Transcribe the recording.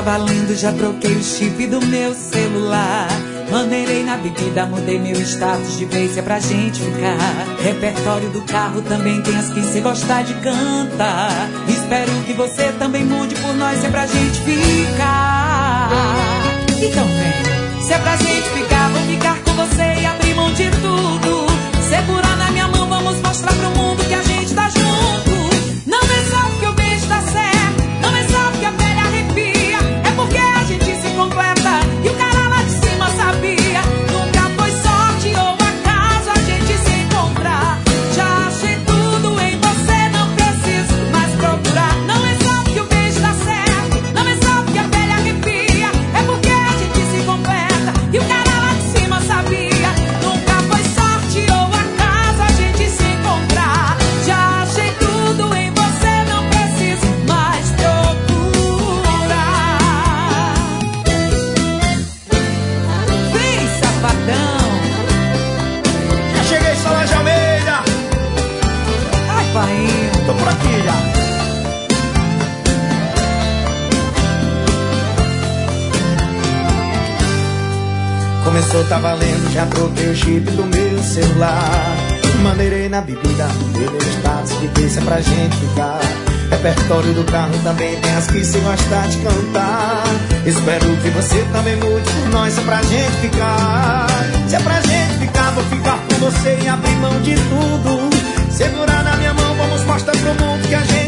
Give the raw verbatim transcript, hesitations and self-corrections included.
valendo, já troquei o chip do meu celular. Maneirei na bebida, mudei meu status de vez, é pra gente ficar. Repertório do carro também tem as que cê gostar de cantar. Espero que você também mude por nós, se é pra gente ficar. Então vem, se é pra gente ficar, vou ficar com você e abrir mão de tudo. Segurar na minha mão, vamos mostrar pro mundo que a gente tá junto. Não é só porque o beijo dá certo, não é só porque a pele arrepia, é porque a gente se completa e o cara lá de cima sabia. Nunca foi sorte ou acaso a gente se encontrar. Já achei tudo em você, não preciso mais procurar. Não é só porque o beijo dá certo, não é só porque a pele arrepia, é porque a gente se completa e o cara lá de cima sabia. Nunca foi sorte ou acaso a gente se encontrar. Já achei tudo em você, não preciso mais procurar. Vem, safadão. Já cheguei, Solange Almeida. Ai, pai. Tô por aqui já. Começou, tá valendo, já troquei o chip do meu celular. Maneirei na bebida, mudei meu status, de que isso é pra gente ficar. Repertório do carro também tem as que se gostar de cantar. Espero que você também mude por nós, se é pra gente ficar. Se é pra gente ficar, vou ficar com você e abrir mão de tudo. Segurar na minha mão, vamos mostrar pro mundo que a gente